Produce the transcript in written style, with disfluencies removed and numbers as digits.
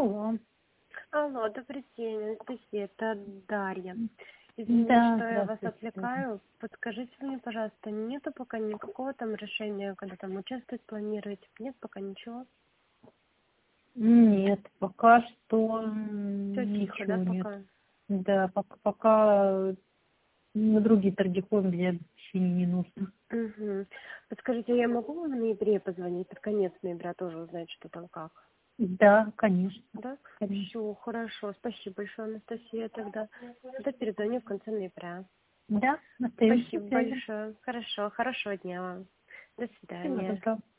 Алло. Алло, добрый день, Анастасия, это Дарья. Извините, Да, что я вас здравствуйте. отвлекаю. Подскажите мне, пожалуйста, нету пока никакого там решения, когда там участвовать планируете? Нет пока ничего? Нет, пока что Все тихо, да, ничего нет. пока? Да, пока на другие торгифоны мне вообще не нужно. Угу. Подскажите, я могу вам в ноябре позвонить, под конец ноября тоже узнать, что там как? Да, конечно, Да? конечно. Все, хорошо. Спасибо большое, Анастасия, тогда. Тогда перезвоню в конце ноября. Да, остаемся на Спасибо связи. большое. Хорошо, хорошего дня вам. До Всего свидания. доброго.